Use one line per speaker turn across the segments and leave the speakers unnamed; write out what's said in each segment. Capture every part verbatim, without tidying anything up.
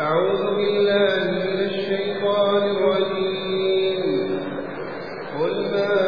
أعوذ بالله من الشيطان الرجيم. قل ما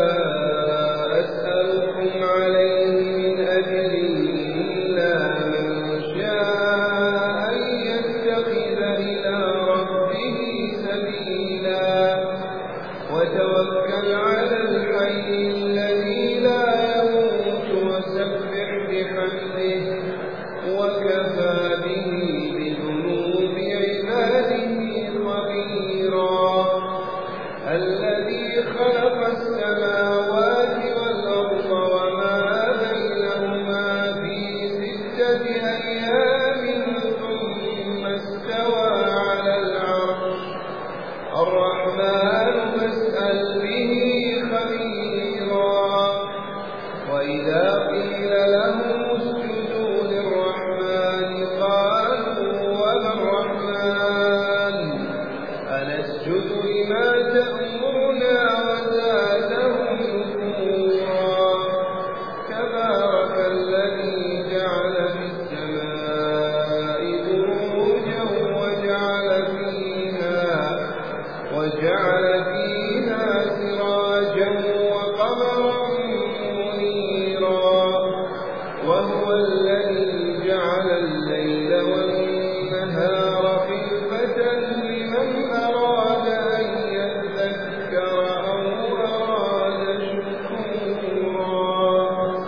أسألكم عليه من أجر إلا من شاء أن يتخذ إلى ربه سبيلا وتوكل على الحي الذي لا يموت وسبح بحمده وكفى به بذنوب عباده خبيرا. الذي خلق السماوات والأرض وما بينهما في ستة أيام ثم استوى على العرش الرحمن فاسأل به خبيرا. وإذا قيل لهم اسجدوا للرحمن قالوا وما الرحمن أنسجد لما تأمرنا وزادهم نفورا. تبارك الذي جعل في السماء بروجا وجعل فيها وجعل فيها سراجا وقمرا منيرا. وهو الذي جعل الليل والنهار خلفة لمن أراد أن يذكر أو أراد شكورا.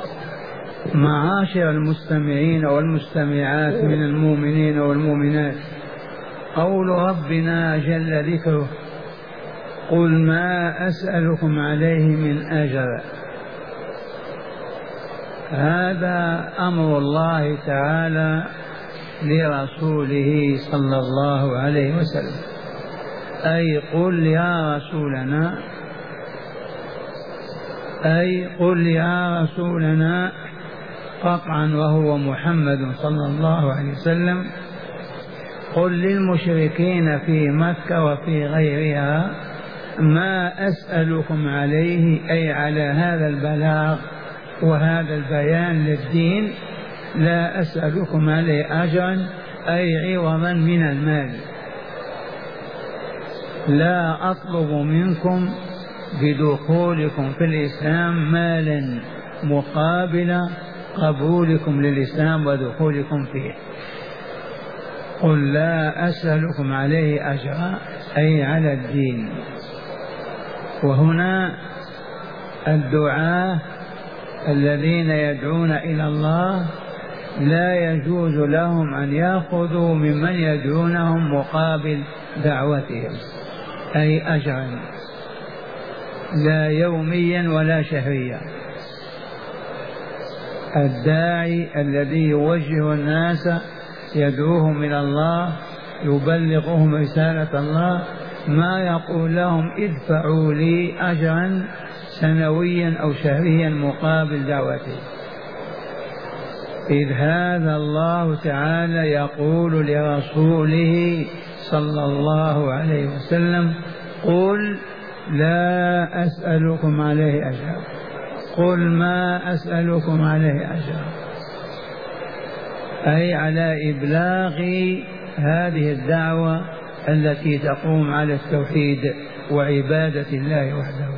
معاشر المستمعين والمستمعات من المؤمنين والمؤمنات، قول ربنا جل ذكره: قل ما أسألكم عليه من أجر. هذا أمر الله تعالى لرسوله صلى الله عليه وسلم، أي قل يا رسولنا أي قل يا رسولنا قطعا وهو محمد صلى الله عليه وسلم، قل للمشركين في مكة وفي غيرها: ما أسألكم عليه، أي على هذا البلاغ وهذا البيان للدين، لا أسألكم عليه أجرا، أي عوضا من المال. لا أطلب منكم بدخولكم في الإسلام مالا مقابل قبولكم للإسلام ودخولكم فيه. قل لا أسألكم عليه أجرا، أي على الدين. وهنا الدعاة الذين يدعون إلى الله لا يجوز لهم أن يأخذوا ممن يدعونهم مقابل دعوتهم، أي أجرا، لا يوميا ولا شهريا. الداعي الذي يوجه الناس يدعوهم إلى الله يبلغهم رسالة الله ما يقول لهم ادفعوا لي أجرا سنويا أو شهريا مقابل دعوتي، إذ هذا الله تعالى يقول لرسوله صلى الله عليه وسلم: قل لا أسألكم عليه أجرا، قل ما أسألكم عليه أجرا، أي على إبلاغ هذه الدعوة التي تقوم على التوحيد وعبادة الله وحده.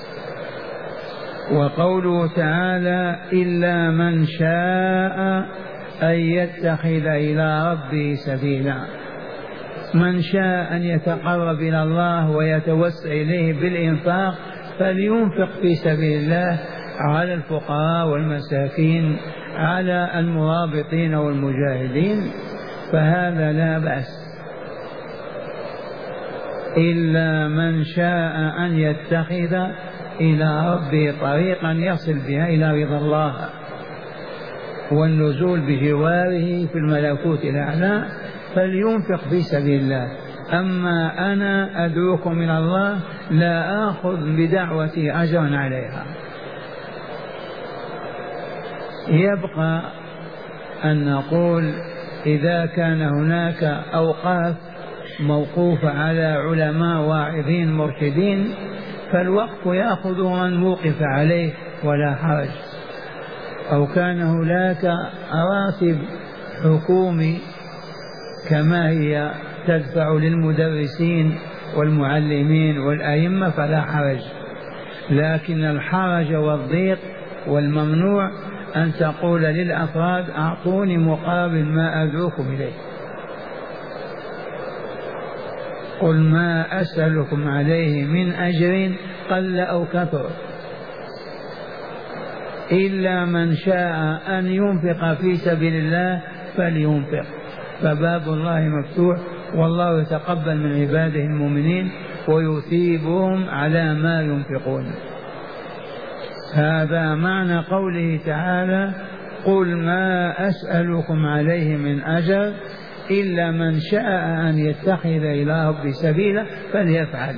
وقوله تعالى: إلا من شاء أن يتخذ إلى ربه سبيلا. من شاء أن يتقرب إلى الله ويتوسع إليه بالإنفاق فلينفق في سبيل الله على الفقراء والمساكين، على المرابطين والمجاهدين، فهذا لا بأس. إلا من شاء أن يتخذ إلى ربه طريقا يصل بها إلى رضا الله والنزول بجواره في الملكوت الأعلى فلينفق في سبيل الله. أما أنا أدعوكم إلى الله لا آخذ بدعوتي أجرا عليها. يبقى أن نقول إذا كان هناك أوقاف موقوفة على علماء واعظين مرشدين فالوقف يأخذ من وقف عليه ولا حرج. أو كان هناك راتب حكومي كما هي تدفع للمدرسين والمعلمين والأئمة فلا حرج، لكن الحرج والضيق والممنوع أن تقول للأفراد أعطوني مقابل ما أدعوكم إليه. قل ما أسألكم عليه من أجر قل أو كثر إلا من شاء أن ينفق في سبيل الله فلينفق، فباب الله مفتوح، والله يتقبل من عباده المؤمنين ويثيبهم على ما ينفقون. هذا معنى قوله تعالى قل ما أسألكم عليه من أجر إلا من شاء أن يتخذ إلى ربه سبيلا فليفعل.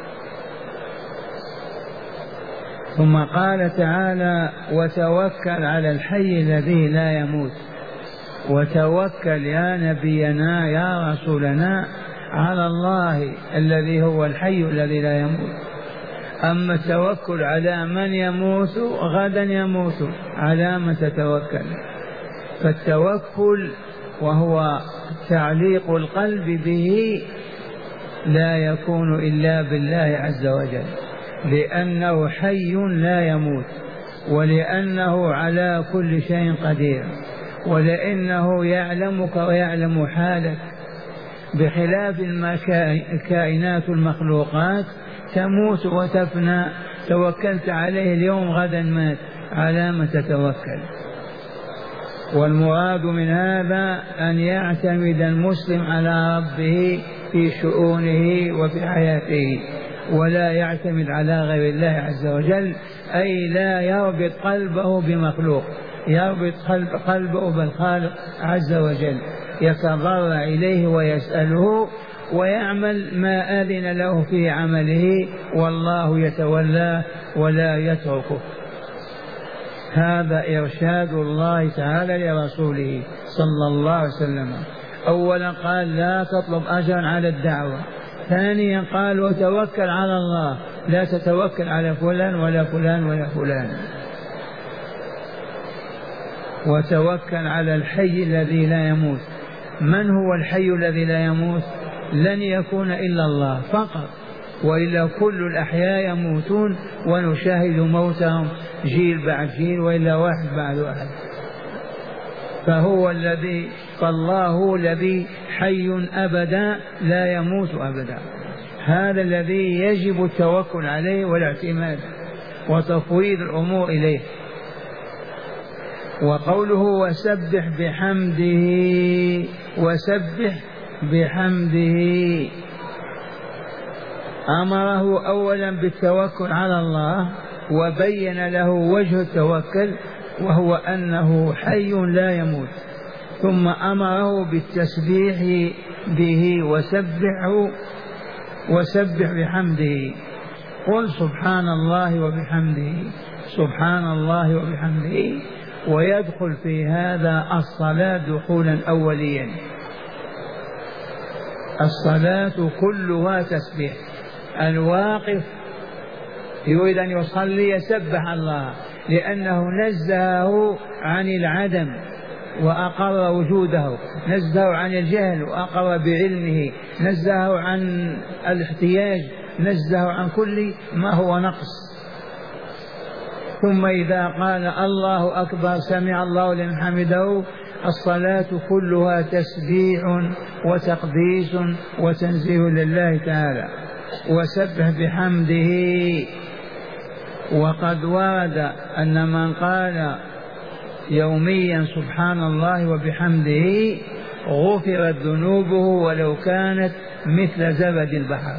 ثم قال تعالى وتوكل على الحي الذي لا يموت. وتوكل يا نبينا يا رسولنا على الله الذي هو الحي الذي لا يموت. أما التوكل على من يموت غدا يموت على من تتوكل؟ فالتوكل وهو تعليق القلب به لا يكون إلا بالله عز وجل، لأنه حي لا يموت، ولأنه على كل شيء قدير، ولأنه يعلمك ويعلم حالك، بخلاف الكائنات المخلوقات تموت وتفنى، توكلت عليه اليوم غدا مات، على ما تتوكل؟ والمراد من هذا أن يعتمد المسلم على ربه في شؤونه وفي حياته، ولا يعتمد على غير الله عز وجل، أي لا يربط قلبه بمخلوق، يربط قلبه بالخالق عز وجل، يتضرع إليه ويسأله ويعمل ما أذن له في عمله، والله يتولى ولا يتركه. هذا إرشاد الله تعالى لرسوله صلى الله عليه وسلم. أولا قال لا تطلب أجرا على الدعوة، ثانيا قال وتوكل على الله، لا تتوكل على فلان ولا فلان ولا فلان. وتوكل على الحي الذي لا يموت. من هو الحي الذي لا يموت؟ لن يكون إلا الله فقط، وإلا كل الأحياء يموتون ونشاهد موتهم جيل بعد جيل، وإلا واحد بعد واحد. فهو الذي فالله هو الذي حي أبدا لا يموت أبدا، هذا الذي يجب التوكل عليه والاعتماد وتفويض الأمور إليه. وقوله وسبح بحمده، وسبح بحمده أمره أولا بالتوكل على الله، وبين له وجه التوكل وهو أنه حي لا يموت، ثم أمره بالتسبيح به وسبحه وسبح بحمده. قل سبحان الله وبحمده، سبحان الله وبحمده. ويدخل في هذا الصلاة دخولا أوليا. الصلاة كلها تسبيح. الواقف يريد أن يصلي يسبح الله، لأنه نزهه عن العدم وأقر وجوده، نزهه عن الجهل وأقر بعلمه، نزهه عن الاحتياج، نزهه عن كل ما هو نقص. ثم إذا قال الله أكبر سمع الله لمن حمده، الصلاة كلها تسبيح وتقديس وتنزيه لله تعالى. وسبح بحمده. وقد ورد أن من قال يوميا سبحان الله وبحمده غفرت ذنوبه ولو كانت مثل زبد البحر.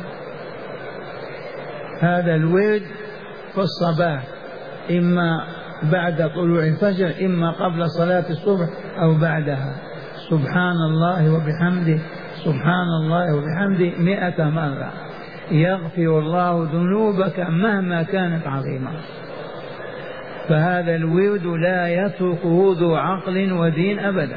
هذا الورد في الصباح، إما بعد طلوع الفجر، إما قبل صلاة الصبح أو بعدها. سبحان الله وبحمده، سبحان الله وبحمده مئة مرة، يغفر الله ذنوبك مهما كانت عظيمة. فهذا الورد لا يتركه ذو عقل ودين أبدا،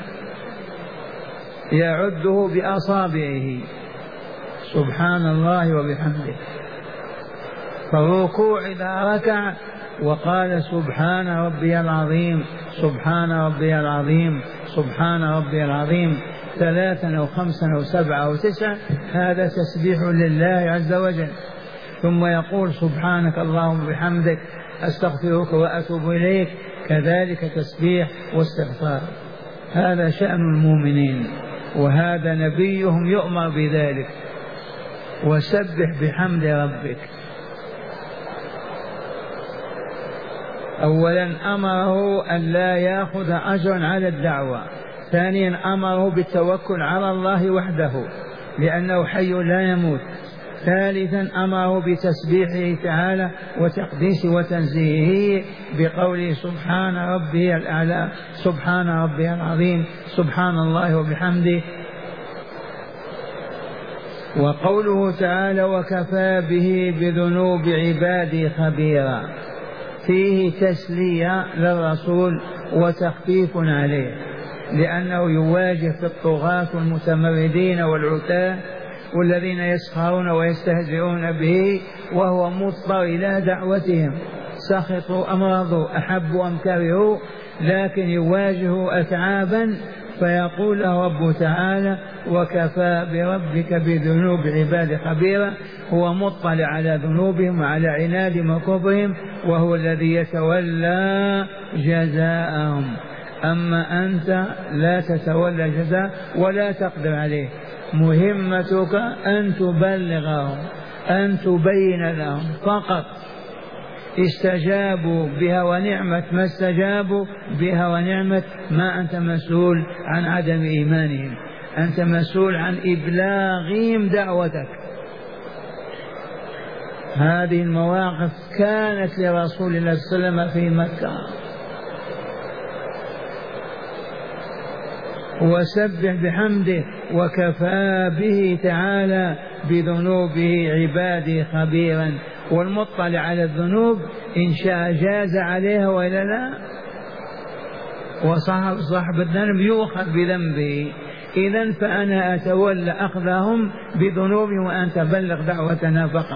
يعده بأصابعه. سبحان الله وبحمده. فالركوع إذا ركع وقال سبحان ربي العظيم، سبحان ربي العظيم، سبحان ربي العظيم، ثلاثا أو خمسا أو سبعة أو تسعة، هذا تسبيح لله عز وجل. ثم يقول سبحانك اللهم وبحمدك أستغفرك وأتوب إليك، كذلك تسبيح واستغفار. هذا شأن المؤمنين، وهذا نبيهم يؤمر بذلك. وسبح بحمد ربك. أولا أمره أن لا يأخذ أجرا على الدعوة، ثانيا أمره بالتوكل على الله وحده لأنه حي لا يموت، ثالثا أمره بتسبيحه تعالى وتقديس وتنزيهه بقوله سبحان ربي الأعلى، سبحان ربي العظيم، سبحان الله وبحمده. وقوله تعالى وكفى به بذنوب عبادي خبيرا، فيه تسلية للرسول وتخفيف عليه، لأنه يواجه في الطغاة والمتمردين والعتاة والذين يسخرون ويستهزئون به، وهو مضطر إلى دعوتهم، سخطوا أم رضوا، أحبوا أم كرهوا، لكن يواجه أتعابا. فيقول له رب تعالى وكفى بربك بذنوب عباد خبيرا، هو مطلع على ذنوبهم وعلى عنادهم وكفرهم، وهو الذي يتولى جزاءهم. أما أنت لا تتولى جزاء ولا تقدر عليه، مهمتك أن تبلغهم، أن تبين لهم فقط. استجابوا بها ونعمة، ما استجابوا بها ونعمة، ما أنت مسؤول عن عدم إيمانهم، أنت مسؤول عن إبلاغهم دعوتك. هذه المواقف كانت لرسول الله صلى الله عليه وسلم في مكة. وسبح بحمده وكفى به تعالى بذنوبه عبادي خبيرا، والمطلع على الذنوب إن شاء جاز عليها وإلا لا. وصاحب صاحب الذنب يؤخذ بذنبه، إذن فأنا أتولى أخذهم بذنوبهم وأنت بلغ دعوتنا فقط.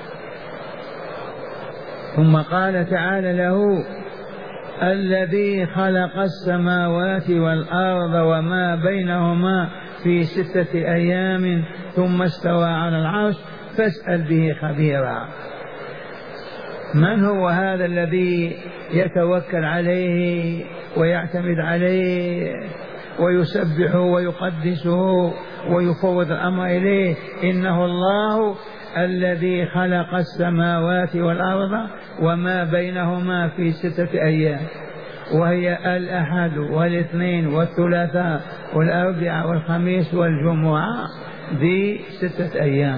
ثم قال تعالى له الذي خلق السماوات والأرض وما بينهما في ستة أيام ثم استوى على العرش فاسأل به خبيرا. من هو هذا الذي يتوكل عليه ويعتمد عليه ويسبحه ويقدسه ويفوض الأمر إليه؟ إنه الله الذي خلق السماوات والأرض وما بينهما في ستة أيام، وهي الأحد والاثنين والثلاثاء والأربعاء والخميس والجمعة، ذي ستة أيام.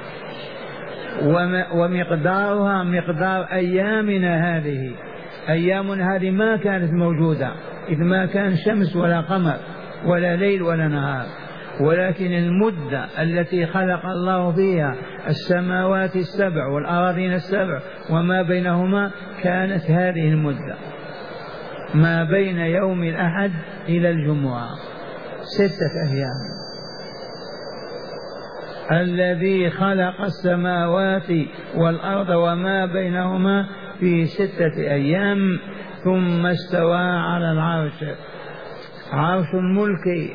ومقدارها مقدار أيامنا هذه. أيامنا هذه ما كانت موجودة إذ ما كان شمس ولا قمر ولا ليل ولا نهار، ولكن المدة التي خلق الله فيها السماوات السبع والأراضين السبع وما بينهما كانت هذه المدة، ما بين يوم الأحد إلى الجمعة، ستة أيام. الذي خلق السماوات والأرض وما بينهما في ستة أيام ثم استوى على العرش. عرش الملك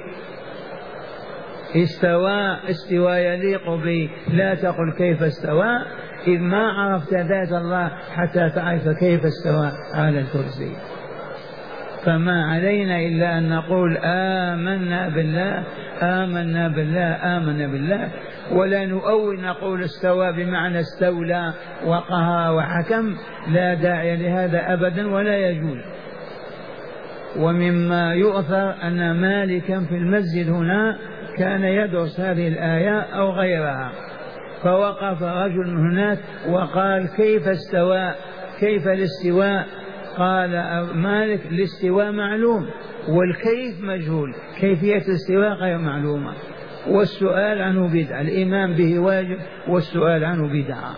استوى استوى يليق به، لا تقل كيف استوى إذ ما عرفت ذات الله حتى تعرف كيف استوى على الكرسي. فما علينا إلا أن نقول آمنا بالله آمنا بالله آمنا بالله، ولا نؤول نقول استوى بمعنى استولى وقهر وحكم، لا داعي لهذا أبدا ولا يجوز. ومما يؤثر أن مالكا في المسجد هنا كان يدرس هذه الآية أو غيرها، فوقف رجل من هناك وقال كيف استوى، كيف الاستواء؟ قال مالك الاستواء معلوم والكيف مجهول، كيفية الاستواء غير معلومة، والسؤال عنه بدعة، الإيمان به واجب والسؤال عنه بدعة.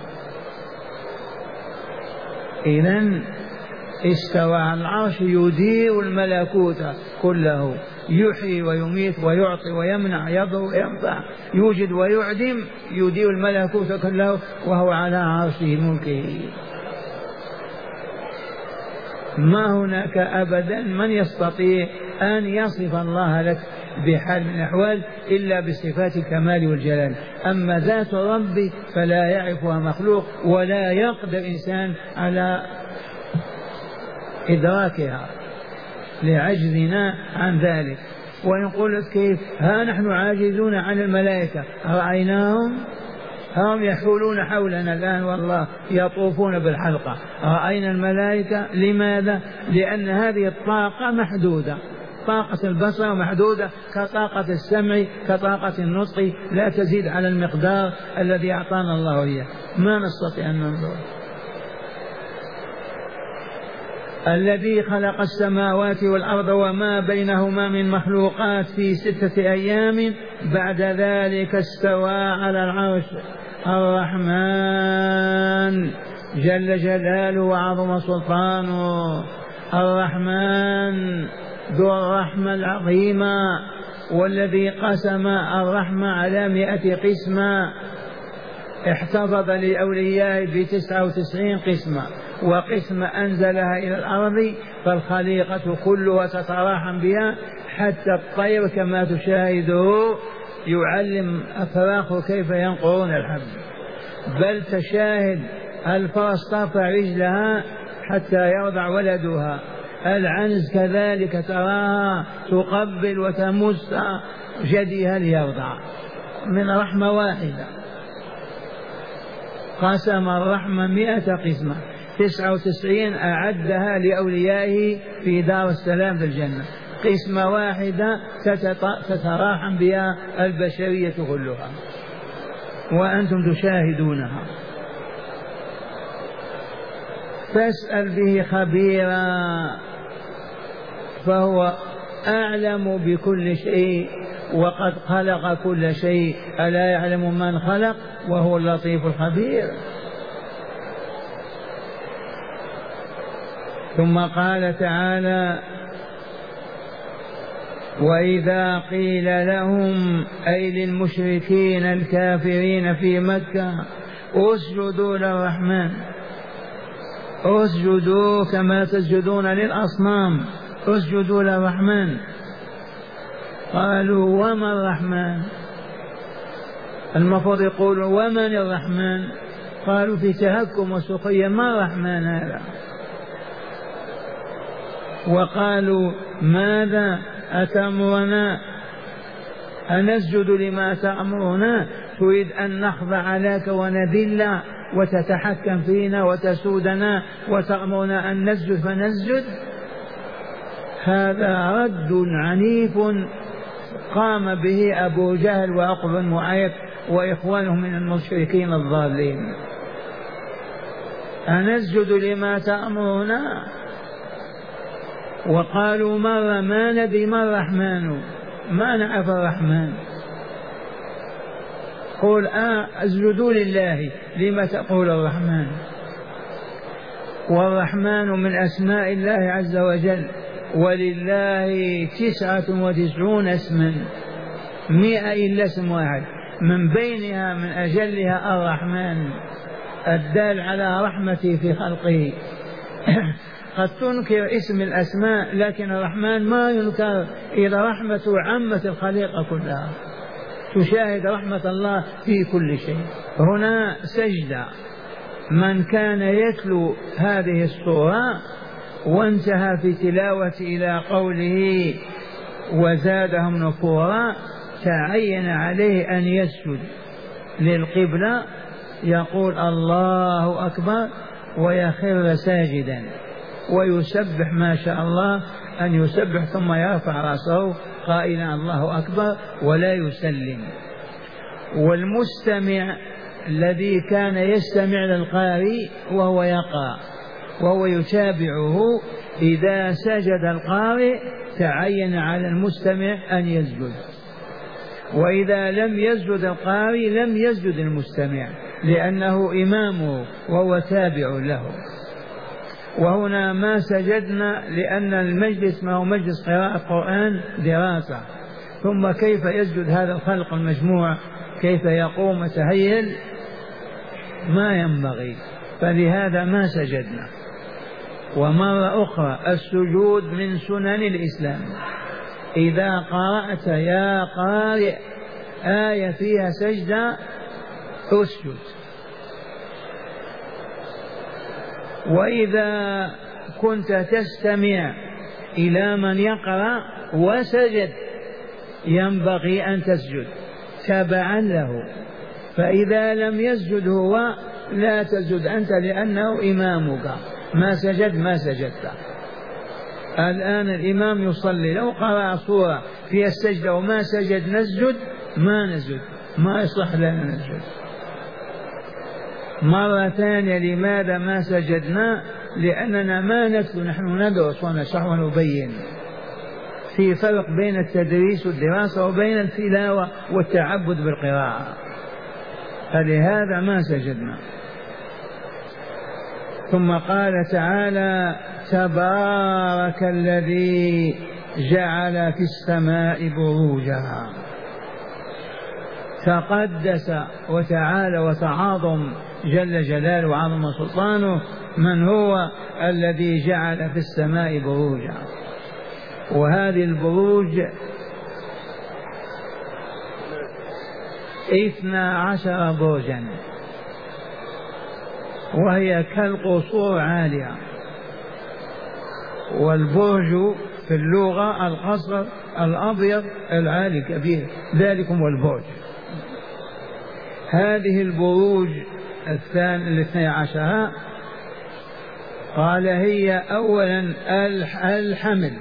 إذن استوى على العرش يدير الملكوت كله، يحيي ويميت ويعطي ويمنع، يضر وينفع، يوجد ويعدم، يدير الملكوت كله وهو على عرشه ملكه. ما هناك أبدا من يستطيع أن يصف الله لك بحال من الأحوال إلا بصفات الكمال والجلال. أما ذات الرب فلا يعرفها مخلوق ولا يقدر إنسان على إدراكها لعجزنا عن ذلك. ويقول لك كيف؟ ها نحن عاجزون عن الملائكة، رأيناهم هم يحولون حولنا الآن والله يطوفون بالحلقة، رأينا الملائكة. لماذا؟ لأن هذه الطاقة محدودة، طاقة البصر محدودة كطاقة السمع كطاقة النطق، لا تزيد على المقدار الذي أعطانا الله إياه، ما نستطيع أن ننظر. الذي خلق السماوات والأرض وما بينهما من مخلوقات في ستة أيام بعد ذلك استوى على العرش. الرحمن جل جلاله وعظم سلطانه، الرحمن ذو الرحمة العظيمة، والذي قسم الرحمة على مئة قسمة احتفظ لأوليائه بتسعة وتسعين قسمة، وقسمة أنزلها إلى الأرض، فالخليقة كلها تتراحم بها، حتى الطير كما تشاهده يعلم أفراخه كيف ينقرون الحب، بل تشاهد الفرس ترفع رجلها حتى يرضع ولدها، العنز كذلك تراها تقبل وتمس جديها ليرضع، من رحمة واحدة. قسم الرحمة مئة قسمة، تسعة وتسعين أعدها لأوليائه في دار السلام في الجنة، قسمة واحدة تتراحم بها البشرية كلها وأنتم تشاهدونها. فاسأل به خبيرا فهو أعلم بكل شيء وقد خلق كل شيء، ألا يعلم من خلق وهو اللطيف الخبير. ثم قال تعالى: وإذا قيل لهم أي للمشركين الكافرين في مكة اسجدوا للرحمن، اسجدوا كما تسجدون للأصنام، اسجدوا للرحمن. قالوا وما الرحمن؟ المفروض يقولوا ومن الرحمن؟ قالوا في تهكم وسخرية، ما الرحمن هذا؟ وقالوا ماذا أتأمرنا أن نسجد لما تأمرنا؟ تريد أن نخضع لك ونذل وتتحكم فينا وتسودنا وتأمرنا أن نسجد فنسجد؟ هذا رد عنيف قام به أبو جهل وعقبة بن معيط وإخوانهم من المشركين الضالين. أنسجد لما تأمرنا؟ وقالوا مرة ما ندري ما الرحمن، ما نعرف الرحمن. قل آه اسجدوا لله، لما تقول الرحمن؟ والرحمن من أسماء الله عز وجل، ولله تسعة وتسعون اسما، مئة إلا اسم واحد، من بينها من أجلها الرحمن الدال على رحمته في خلقه. قد تنكر اسم الأسماء لكن الرحمن ما ينكر إذا رحمته عمت الخليقة كلها، تشاهد رحمة الله في كل شيء. هنا سجدة، من كان يتلو هذه السورة وانتهى في تلاوة إلى قوله وزادهم نفورا تعين عليه أن يسجد للقبلة، يقول الله أكبر ويخر ساجدا ويسبح ما شاء الله أن يسبح، ثم يرفع رأسه قائلا الله أكبر ولا يسلم. والمستمع الذي كان يستمع للقارئ وهو يقرأ وهو يتابعه، إذا سجد القارئ تعين على المستمع أن يسجد، وإذا لم يسجد القارئ لم يسجد المستمع لأنه إمامه وهو تابع له. وهنا ما سجدنا لأن المجلس ما هو مجلس قراءة قرآن دراسة، ثم كيف يسجد هذا الخلق المجموع؟ كيف يقوم وتهيل؟ ما ينبغي، فلهذا ما سجدنا. ومرة أخرى السجود من سنن الإسلام، إذا قرأت يا قارئ آية فيها سجدة اسجد، وإذا كنت تستمع إلى من يقرأ وسجد ينبغي أن تسجد تبعا له، فإذا لم يسجد هو لا تسجد أنت لأنه إمامك، ما سجد ما سجدت. الآن الإمام يصلي، لو قرأ صورة فيها السجدة وما سجد نسجد؟ ما نسجد، ما يصح لنا نسجد. مرة ثانية لماذا ما سجدنا؟ لأننا ما نتلو، نحن ندرس ونشرح ونبين. في فرق بين التدريس والدراسة وبين التلاوة والتعبد بالقراءة، فلهذا ما سجدنا. ثم قال تعالى تبارك الذي جعل في السماء بروجا. تقدس وتعالى وتعاظم جل جلاله وعظم سلطانه من هو الذي جعل في السماء بروجا. وهذه البروج اثنا عشر برجا، وهي كالقصور عالية. والبرج في اللغة القصر الأبيض العالي الكبير، ذلكم هو البرج. هذه البروج الاثنى عشر قال هي أولا الحمل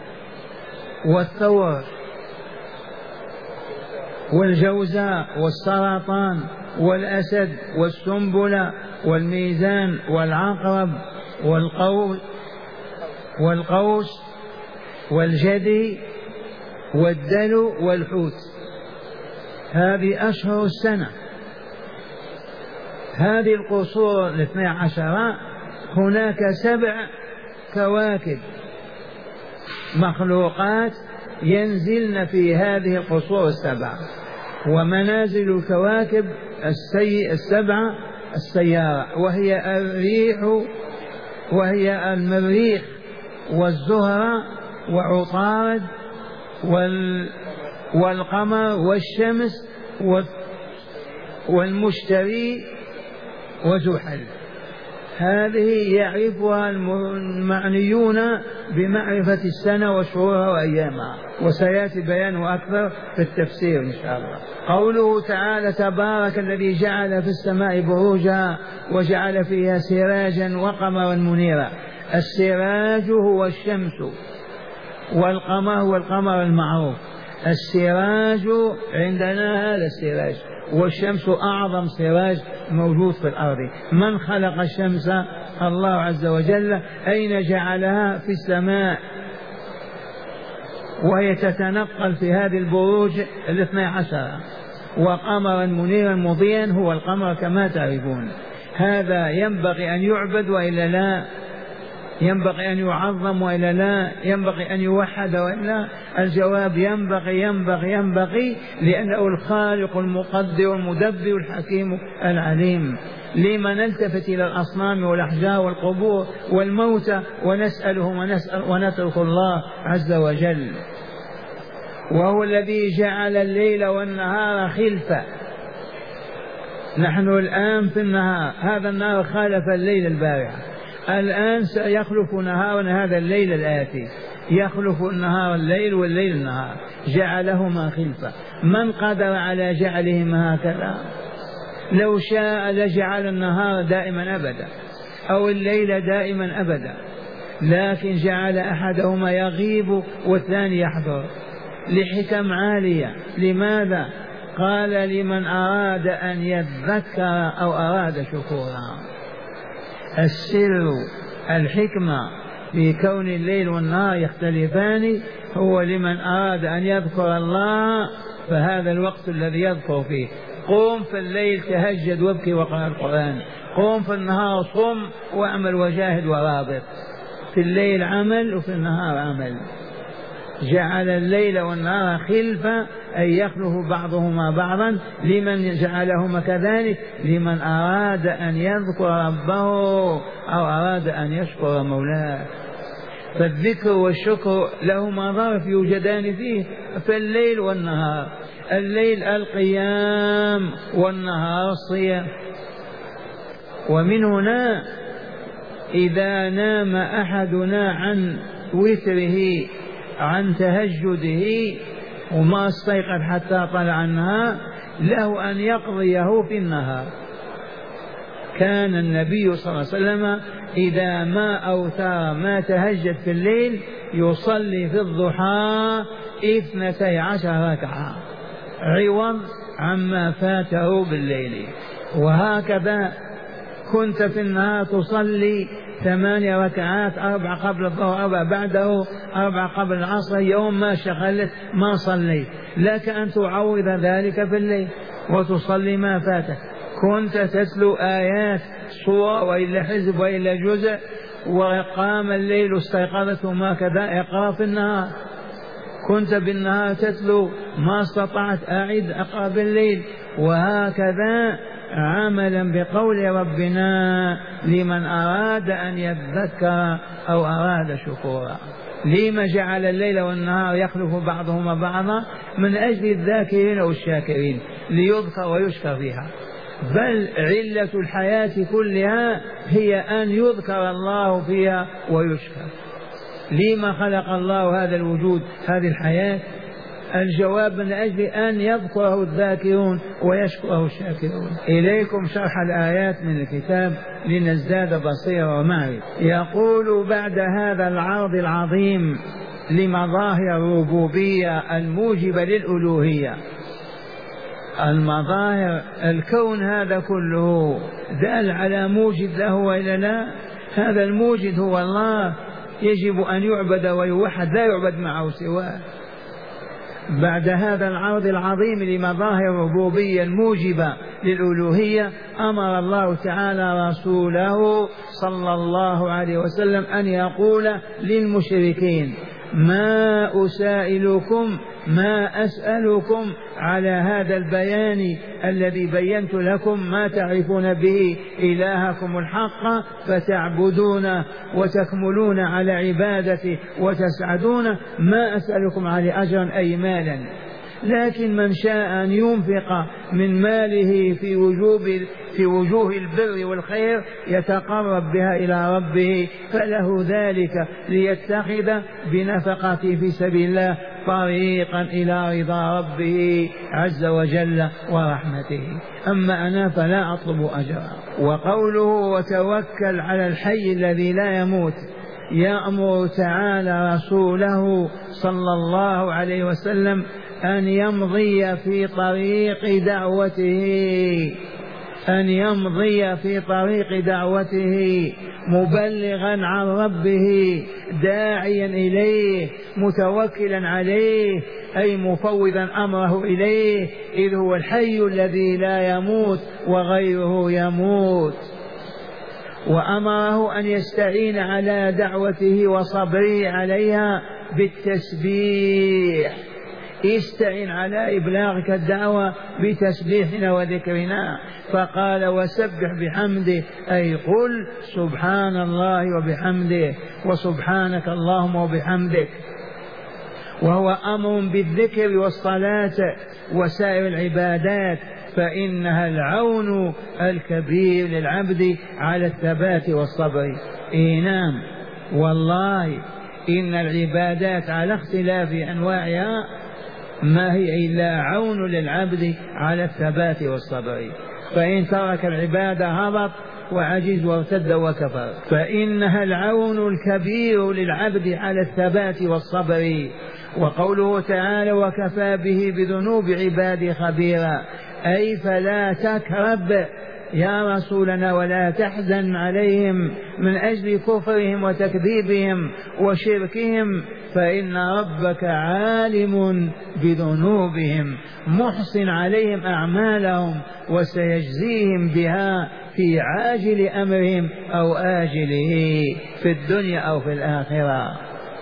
والثور والجوزاء والسرطان والأسد والسنبلة والميزان والعقرب والقوس والقوس والجدي والدلو والحوت. هذه أشهر السنة. هذه القصور الاثنى عشر هناك سبع كواكب مخلوقات ينزلن في هذه القصور السبع. ومنازل الكواكب السي السبعة السيارة، وهي الريح وهي المريخ والزهرة وعطارد وال والقمر والشمس والمشتري وزحل. هذه يعرفها المعنيون بمعرفة السنة وشهورها وأيامها، وسيأتي بيانه أكثر في التفسير إن شاء الله. قوله تعالى تبارك الذي جعل في السماء بروجا وجعل فيها سراجا وقمرا منيرا. السراج هو الشمس، والقمر هو القمر المعروف. السراج عندنا هذا السراج، والشمس أعظم سراج موجود في الأرض. من خلق الشمس؟ الله عز وجل. أين جعلها؟ في السماء، وهي تتنقل في هذه البروج الاثنى عشر. وقمرا منيرا مضيا هو القمر كما تعرفون. هذا ينبغي أن يعبد وإلا لا؟ ينبغي أن يعظم وإلا لا؟ ينبغي أن يوحد وإلا؟ الجواب ينبغي ينبغي ينبغي، لأنه الخالق المقدر المدبر الحكيم العليم. لما نلتفت إلى الأصنام والأحجار والقبور والموتى ونسألهم ونسأل ونترك الله عز وجل؟ وهو الذي جعل الليل والنهار خلفة. نحن الآن في النهار، هذا النهار خالف الليل البارحة، الآن سيخلف نهارنا هذا الليل الآتي، يخلف النهار الليل والليل النهار، جعلهما خلفة. من قدر على جعلهما هكذا؟ لو شاء لجعل النهار دائما أبدا أو الليل دائما أبدا، لكن جعل أحدهما يغيب والثاني يحضر لحكم عالية. لماذا؟ قال لمن أراد أن يذكر أو أراد شكورا. السر الحكمة في كون الليل والنهار يختلفان هو لمن أراد أن يذكر الله، فهذا الوقت الذي يذكر فيه. قوم في الليل تهجد وابكي وقرأ القرآن، قوم في النهار صم واعمل وجاهد ورابط. في الليل عمل وفي النهار عمل. جعل الليل والنهار خلفة، أي يخلف بعضهما بعضا. لمن جعلهما كذلك؟ لمن أراد أن يذكر ربه أو أراد أن يشكر مولاه. فالذكر والشكر لهما ظرف يوجدان فيه في الليل والنهار، الليل القيام والنهار الصيام. ومن هنا إذا نام أحدنا عن وتره عن تهجده وما استيقظ حتى طلع النهار له أن يقضيه في النهار. كان النبي صلى الله عليه وسلم إذا ما أوتر ما تهجد في الليل يصلي في الضحى اثنتي عشر ركعة عوض عما فاته بالليل. وهكذا كنت في النهار تصلي ثمانية ركعات، أربع قبل الظهر، أربع بعده، أربع قبل العصر. يوم ما شغلت ما صليت، لك أن تعوض ذلك في الليل وتصلي ما فاتك. كنت تتلو آيات صور وإلا حزب وإلا جزء، وقام الليل استيقظت وما كذا اقرأ في النهار. كنت بالنهار تتلو ما استطعت أعد أقرأ بالليل. وهكذا عملا بقول ربنا لمن أراد أن يذكر أو أراد شكورا. لما جعل الليل والنهار يخلف بعضهما بعضا؟ من أجل الذاكرين والشاكرين، ليذكر ويشكر فيها. بل علة الحياة كلها هي أن يذكر الله فيها ويشكر. لما خلق الله هذا الوجود هذه الحياة؟ الجواب من أجل أن يذكره الذاكرون ويشكره الشاكرون. إليكم شرح الآيات من الكتاب لنزداد بصيرة ومعرفة. يقول بعد هذا العرض العظيم لمظاهر الربوبية الموجبة للألوهية، المظاهر الكون هذا كله دال على موجد له وإلا لا؟ هذا الموجد هو الله، يجب أن يعبد ويوحد، لا يعبد معه سواه. بعد هذا العرض العظيم لمظاهر الربوبية الموجبة للألوهية أمر الله تعالى رسوله صلى الله عليه وسلم أن يقول للمشركين: ما أسائلكم ما أسألكم على هذا البيان الذي بينت لكم ما تعرفون به إلهكم الحق فتعبدون وتكملون على عبادته وتسعدون، ما أسألكم عليه أجرا أي مالا، لكن من شاء أن ينفق من ماله في وجوب في وجوه البر والخير يتقرب بها إلى ربه فله ذلك، ليتخذ بنفقته في سبيل الله طريقا إلى رضا ربه عز وجل ورحمته. أما أنا فلا أطلب أجرا. وقوله وتوكل على الحي الذي لا يموت يأمر تعالى رسوله صلى الله عليه وسلم أن يمضي في طريق دعوته أن يمضي في طريق دعوته مبلغا عن ربه داعيا إليه متوكلا عليه، أي مفوضا أمره إليه، إذ هو الحي الذي لا يموت وغيره يموت. وأمره أن يستعين على دعوته وصبره عليها بالتسبيح. استعن على إبلاغك الدعوة بتسبيحنا وذكرنا، فقال وسبح بحمده، أي قل سبحان الله وبحمده وسبحانك اللهم وبحمدك. وهو أمر بالذكر والصلاة وسائر العبادات، فإنها العون الكبير للعبد على الثبات والصبر. إي نعم والله إن العبادات على اختلاف أنواعها ما هي إلا عون للعبد على الثبات والصبر، فإن ترك العبادة هبط وعجز وارتد وكفر. فإنها العون الكبير للعبد على الثبات والصبر. وقوله تعالى وكفى به بذنوب عباده خبيرا، أي فلا تكرب يا رسولنا ولا تحزن عليهم من أجل كفرهم وتكذيبهم وشركهم، فإن ربك عالم بذنوبهم محصن عليهم أعمالهم وسيجزيهم بها في عاجل أمرهم أو آجله في الدنيا أو في الآخرة.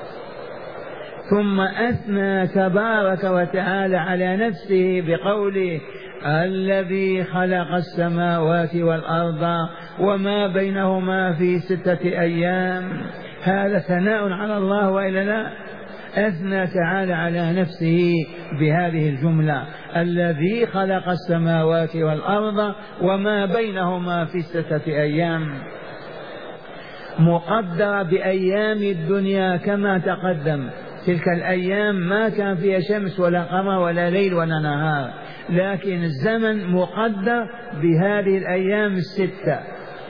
ثم أثنى تبارك وتعالى على نفسه بقوله الذي خلق السماوات والأرض وما بينهما في ستة أيام هذا ثناء على الله وإلا لا؟ أثنى تعالى على نفسه بهذه الجملة: الذي خلق السماوات والأرض وما بينهما في ستة أيام، مقدرة بأيام الدنيا كما تقدم. تلك الأيام ما كان فيها شمس ولا قمر ولا ليل ولا نهار، لكن الزمن مقدر بهذه الأيام الستة،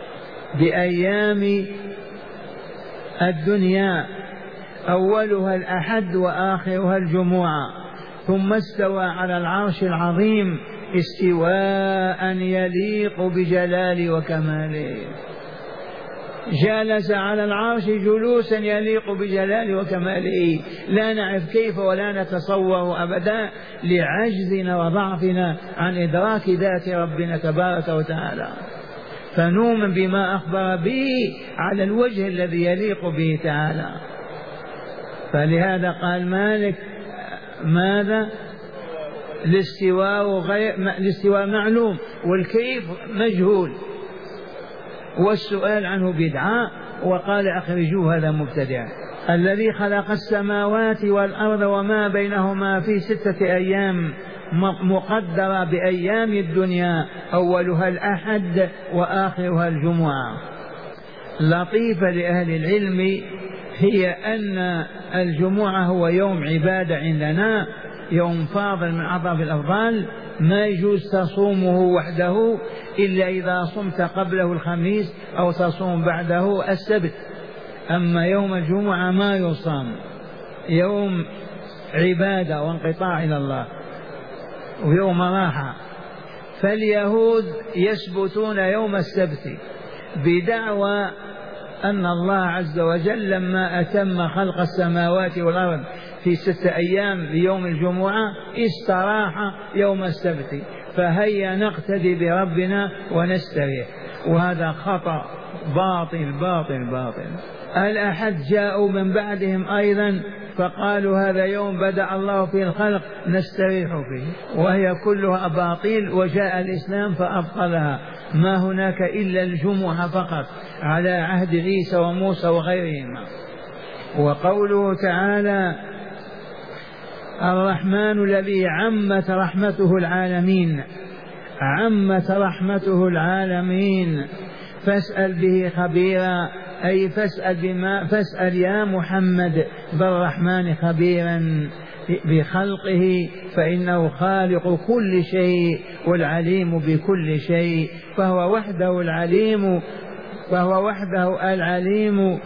بأيام الدنيا، أولها الأحد وآخرها الجمعة. ثم استوى على العرش العظيم استواء يليق بجلاله وكماله. جلس على العرش جلوسا يليق بجلاله وكماله، لا نعرف كيف ولا نتصور أبدا لعجزنا وضعفنا عن إدراك ذات ربنا تبارك وتعالى، فنؤمن بما أخبر به على الوجه الذي يليق به تعالى. فلهذا قال مالك: ماذا؟ الاستواء غير الاستواء معلوم والكيف مجهول، والسؤال عنه بدعة. وقال: أخرجوه هذا مبتدع. الذي خلق السماوات والأرض وما بينهما في ستة أيام، مقدرة بأيام الدنيا، أولها الأحد وآخرها الجمعة. لطيفة لأهل العلم هي أن الجمعة هو يوم عبادة عندنا، يوم فاضل من أعظم الأفضال، ما يجوز تصومه وحده إلا إذا صمت قبله الخميس أو تصوم بعده السبت. أما يوم الجمعة ما يصام، يوم عبادة وانقطاع إلى الله ويوم راحة. فاليهود يثبتون يوم السبت بدعوى أن الله عز وجل لما أتم خلق السماوات والأرض في ستة أيام ليوم الجمعة استراح يوم السبت، فهيا نقتدي بربنا ونستريح. وهذا خطأ باطل باطل باطل. الأحد جاءوا من بعدهم أيضا فقالوا هذا يوم بدأ الله فيه الخلق نستريح فيه، وهي كلها أباطيل، وجاء الإسلام فأبطلها. ما هناك إلا الجمعة فقط على عهد عيسى وموسى وغيرهما. وقوله تعالى: الرحمن الذي عمت رحمته العالمين، عمت رحمته العالمين، فاسأل به خبيرا، أي فاسأل, بما فاسأل يا محمد بالرحمن خبيرا بخلقه، فإنه خالق كل شيء والعليم بكل شيء، فهو وحده العليم، فهو وحده العليم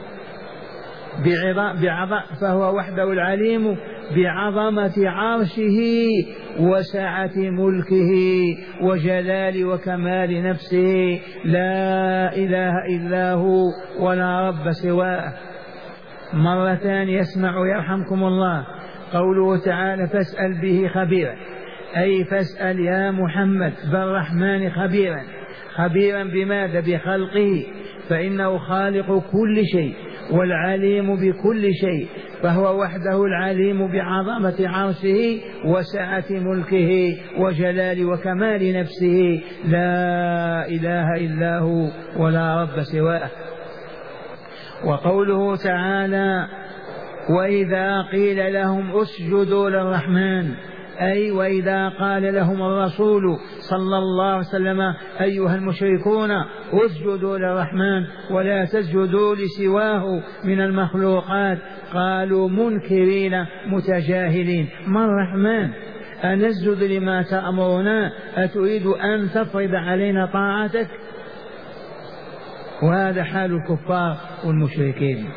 بعظم فهو وحده العليم بعظمة عرشه وسعة ملكه وجلال وكمال نفسه، لا إله إلا هو ولا رب سواه. مرتان يسمع يرحمكم الله قوله تعالى: فاسأل به خبيرا، أي فاسأل يا محمد بالرحمن خبيرا. خبيرا بماذا؟ بخلقه، فإنه خالق كل شيء والعليم بكل شيء، فهو وحده العليم بعظمة عرشه وسعة ملكه وجلال وكمال نفسه، لا إله إلا هو ولا رب سواه. وقوله تعالى: وإذا قيل لهم اسجدوا للرحمن، أي وإذا قال لهم الرسول صلى الله عليه وسلم: أيها المشركون اسجدوا للرحمن ولا تسجدوا لسواه من المخلوقات، قالوا منكرين متجاهلين: ما الرحمن؟ أنسجد لما تأمرنا؟ أتريد أن تفرض علينا طاعتك؟ وهذا حال الكفار والمشركين.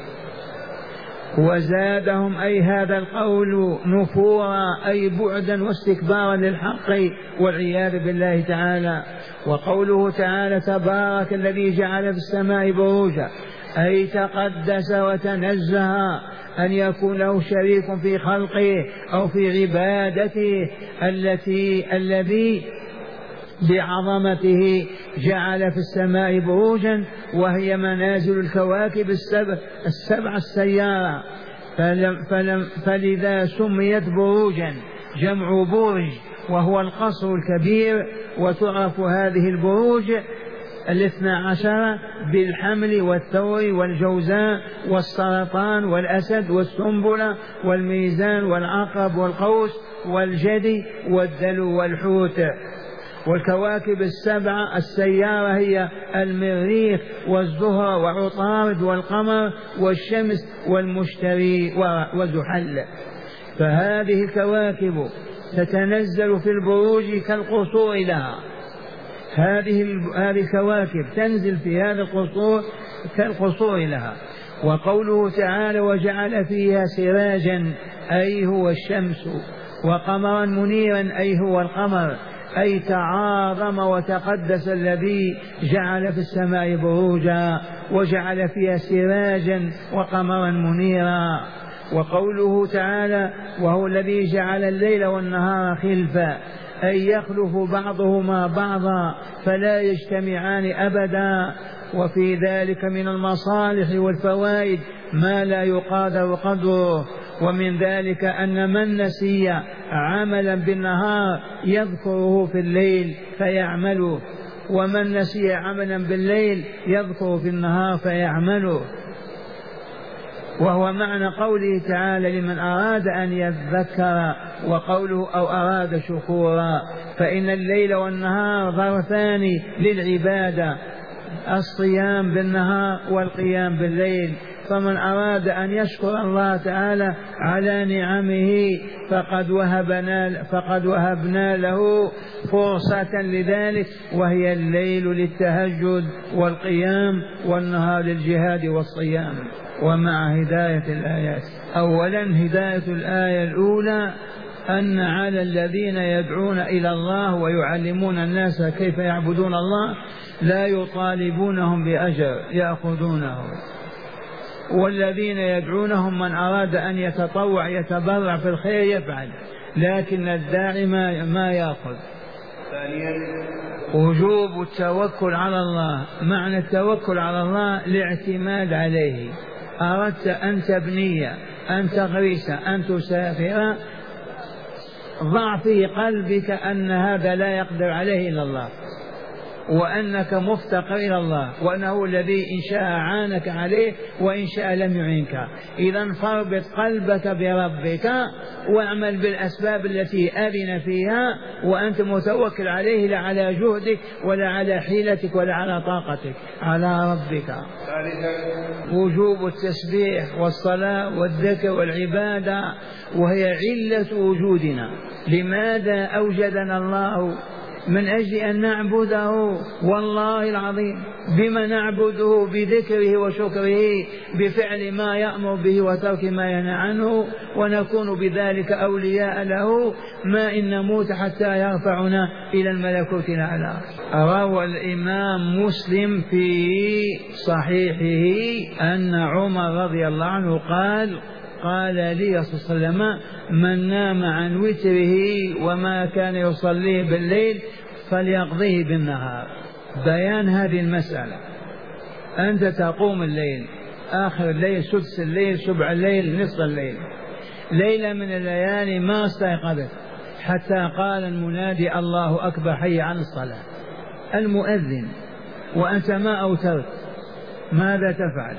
وزادهم أي هذا القول نفورا، أي بعدا واستكبارا للحق والعياذ بالله تعالى. وقوله تعالى: تبارك الذي جعل في السماء بروجا، أي تقدس وتنزه أن يكون له شريك في خلقه أو في عبادته، التي الذي بعظمته جعل في السماء بروجا، وهي منازل الكواكب السبع, السبع السيارة، فلم فلم فلذا سميت بروجا، جمع برج وهو القصر الكبير. وتعرف هذه البروج الاثنى عشر بالحمل والثور والجوزاء والسرطان والأسد والسنبلة والميزان والعقرب والقوس والجدي والدلو والحوت. والكواكب السبعة السيارة هي المريخ والزهرة وعطارد والقمر والشمس والمشتري وزحل. فهذه الكواكب تتنزل في البروج كالقصور لها، هذه هذه الكواكب تنزل في هذا القصور كالقصور لها. وقوله تعالى وجعل فيها سراجا أي هو الشمس وقمرا منيرا أي هو القمر، أي تعاظم وتقدس الذي جعل في السماء بروجا وجعل فيها سراجا وقمرا منيرا. وقوله تعالى وهو الذي جعل الليل والنهار خلفا أي يخلف بعضهما بعضا فلا يجتمعان أبدا. وفي ذلك من المصالح والفوائد ما لا يقادر قدره. ومن ذلك أن من نسي عملا بالنهار يذكره في الليل فيعمله، ومن نسي عملا بالليل يذكره في النهار فيعمله. وهو معنى قوله تعالى لمن أراد أن يذكر، وقوله أو أراد شكورا، فإن الليل والنهار ظرفان للعبادة، الصيام بالنهار والقيام بالليل. فمن أراد أن يشكر الله تعالى على نعمه فقد وهبنا, فقد وهبنا له فرصة لذلك، وهي الليل للتهجد والقيام والنهار للجهاد والصيام. ومع هداية الآيات، أولا هداية الآية الأولى أن على الذين يدعون إلى الله ويعلمون الناس كيف يعبدون الله لا يطالبونهم بأجر يأخذونه، والذين يدعونهم من أراد أن يتطوع يتبرع في الخير يفعل، لكن الداعي ما يأخذ. وجوب التوكل على الله. معنى التوكل على الله الاعتماد عليه. أردت أن تبني، أن تغرس، أن تسافر، ضع في قلبك أن هذا لا يقدر عليه إلا الله، وأنك مفتقر إلى الله، وأنه الذي إن شاء عانك عليه وإن شاء لم يعينك. إذا فاربط قلبك بربك واعمل بالأسباب التي أذن فيها وأنت متوكل عليه، لا على جهدك ولا على حيلتك ولا على طاقتك، على ربك. وجوب التسبيح والصلاة والذكر والعبادة، وهي علة وجودنا. لماذا أوجدنا الله؟ من أجل أن نعبده، والله العظيم. بما نعبده؟ بذكره وشكره، بفعل ما يأمر به وترك ما ينهى عنه، ونكون بذلك أولياء له ما إن نموت حتى يرفعنا إلى الملكوت الأعلى. روى الإمام مسلم في صحيحه أن عمر رضي الله عنه قال قال لي صلى الله عليه وسلم من نام عن وتره وما كان يصليه بالليل فليقضيه بالنهار. بيان هذه المسألة. أنت تقوم الليل، آخر الليل، سدس الليل، سبع الليل، نصف الليل، ليلة من الليالي ما استيقظت حتى قال المنادي الله أكبر حي عن الصلاة، المؤذن، وأنت ما أوترت، ماذا تفعل؟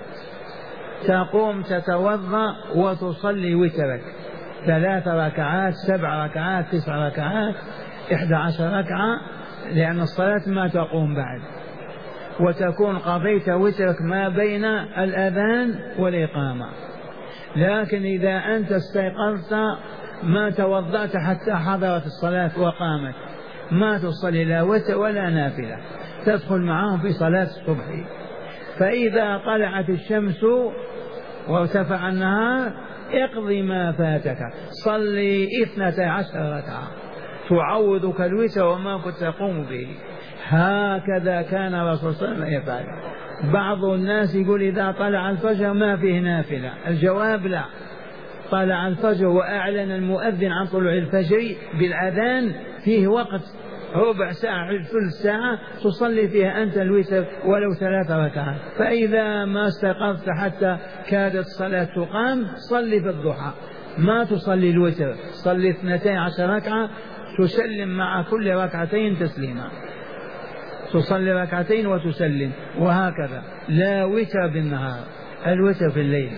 تقوم تتوضأ وتصلي وترك، ثلاث ركعات، سبع ركعات، تسع ركعات، إحدى عشر ركعة، لأن الصلاة ما تقوم بعد، وتكون قضيت وترك ما بين الأذان والإقامة. لكن إذا أنت استيقظت ما توضأت حتى حضرت الصلاة وقامت، ما تصلي لا وتر ولا نافلة، تدخل معهم في صلاة الصبح. فإذا طلعت الشمس وارتفع النهار اقضي ما فاتك، صلي اثنتا عشر ركعة تعوضك الوتر وما كنت تقوم به. هكذا كان الرسول صلى الله عليه وسلم يفعل. بعض الناس يقول إذا طلع الفجر ما فيه نافلة، الجواب لا. طلع الفجر وأعلن المؤذن عن طلوع الفجر بالأذان فيه وقت ربع ساعة، ثلث ساعة تصلي فيها أنت الوتر ولو ثلاث ركعات. فإذا ما استيقظت حتى كادت الصلاة تقام صلي في الضحى، ما تصلي الوتر، صلي اثنتي عشر ركعة، تسلم مع كل ركعتين تسليما. تصلي ركعتين وتسلم، وهكذا. لا وتر بالنهار، الوتر في الليل.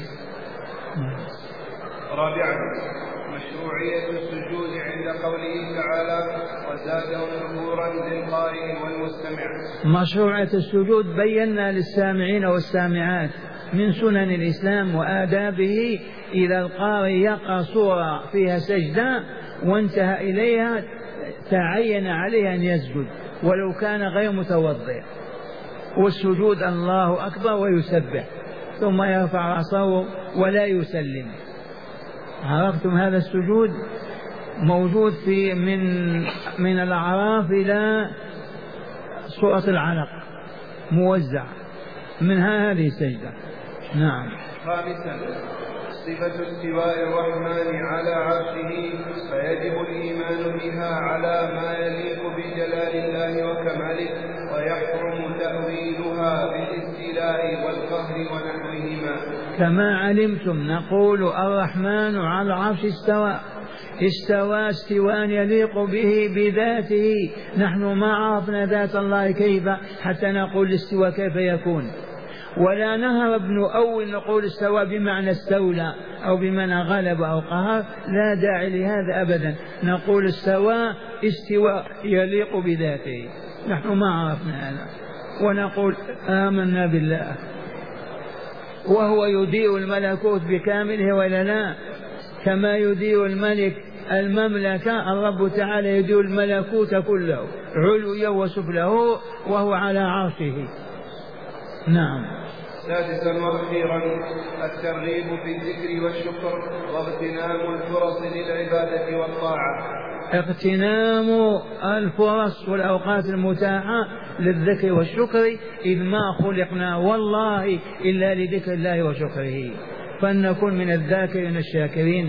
رابعا مشروعية السجود عند قوله تعالى وزادهم نفورا للقارئ والمستمع.
مشروعية السجود بينا للسامعين والسامعات من سنن الإسلام وآدابه. إذا القارئ يقرأ سورة فيها سجدة وانتهى إليها تعين عليه أن يسجد ولو كان غير متوضئ. والسجود الله أكبر ويسبح ثم يرفع رأسه ولا يسلم. عرفتم هذا السجود؟ موجود في من من الأعراف إلى سورة العلق، موزع منها هذه السجدة. نعم.
خامسا صفة استواء الرحمن على عرشه، فيجب الإيمان بها على ما يليق بجلال الله وكماله، ويحرم تأويلها بالاستيلاء والقهر ونحوهما.
كما علمتم نقول الرحمن على العرش استوى، استوى استواء يليق به بذاته. نحن ما عرفنا ذات الله كيف حتى نقول الاستواء كيف يكون، ولا نهرب نؤول نقول استوى بمعنى استولى أو بمعنى غلب أو قهر، لا داعي لهذا أبدا. نقول استوى استواء يليق بذاته. نحن ما عرفنا هذا، ونقول آمنا بالله وهو يدير الملكوت بكامله ولا لا؟ كما يدير الملك المملكة، الرب تعالى يدير الملكوت كله علويا وسفله وهو على عرشه. نعم.
سادسا وأخيرا الترغيب في الذكر والشكر واغتنام الفرص للعبادة والطاعة.
اغتنام الفرص والأوقات المتاحة للذكر والشكر، إذ ما خلقنا والله إلا لذكر الله وشكره، فلنكن من الذاكرين الشاكرين.